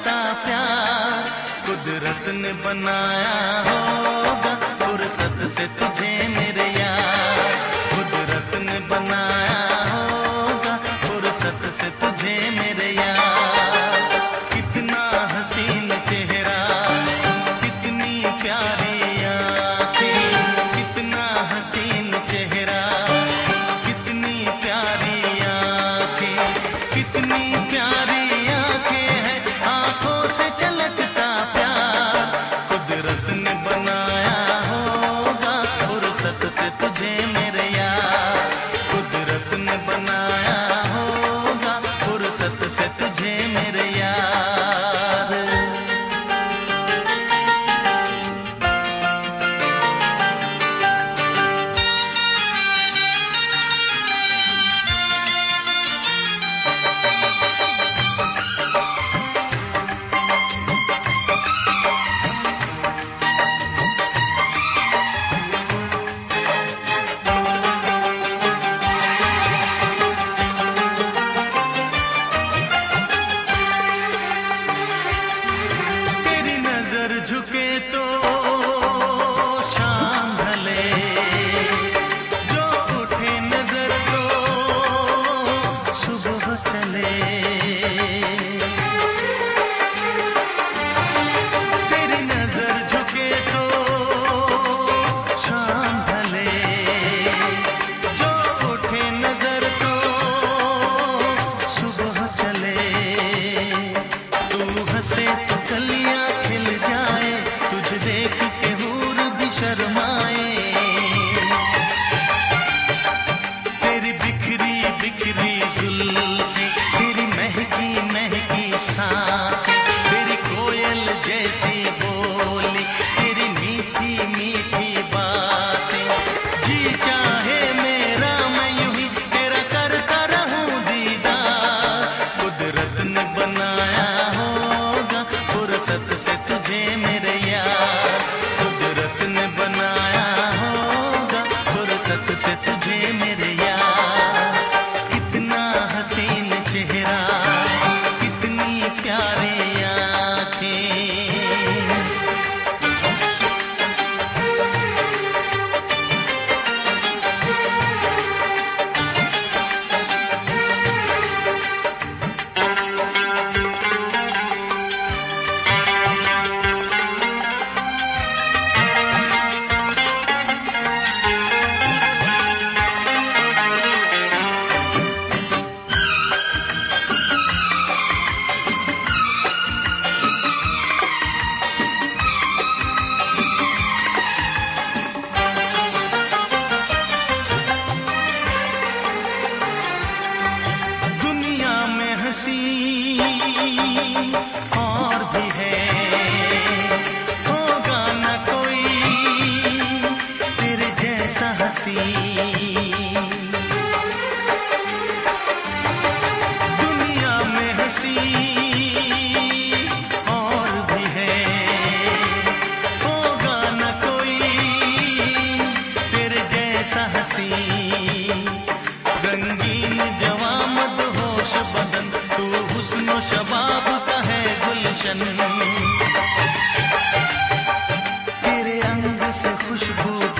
चमकता प्यार कुदरत ने बनाया होगा फुर्सत से तुझे मेरे यार, कुदरत ने बनाया होगा फुर्सत से तुझे मेरे यार। कितना हसीन चेहरा, कितनी प्यारी आँखें, कितना हसीन चेहरा, कितनी प्यारी आँखें, कितनी प्यारी आँखें हैं, आँखों से झलकता प्यार कुदरत ने बनाया होगा फुर्सत से तुझे मेरे यार, कुदरत ने बनाया होगा फुर्सत से तुझे मेरे यार। झुके तो शाम ढले, जो उठे नजर तो सुबह चले। तेरी नजर झुके तो शाम ढले, जो उठे नजर तो सुबह चले। तू हंसे तो कलियां खिल जाए, तुझे देख के हूर भी शर्माए। तेरी बिखरी बिखरी जुल्फें, तेरी महकी महकी सांसें, तेरी कोयल जैसी बोली, तेरी मीठी मीठी बातें। जी चाहे मेरा मैं यूं ही तेरा करता रहूं दीदार, कुदरत ने बनाया होगा फुर्सत से तुझे मेरे यार, कुदरत ने बनाया होगा फुर्सत से तुझे मेरे यार। कितना हसीन चेहरा, कितनी प्यारी आँखें। हंसी और भी है, होगा न कोई तेरे जैसा हंसी। दुनिया में हंसी और भी है, होगा न कोई तेरे जैसा हंसी। रंगीन जवां मदहोश बदन, तू हुस्न शबाब का है गुलशन। तेरे अंग से खुशबू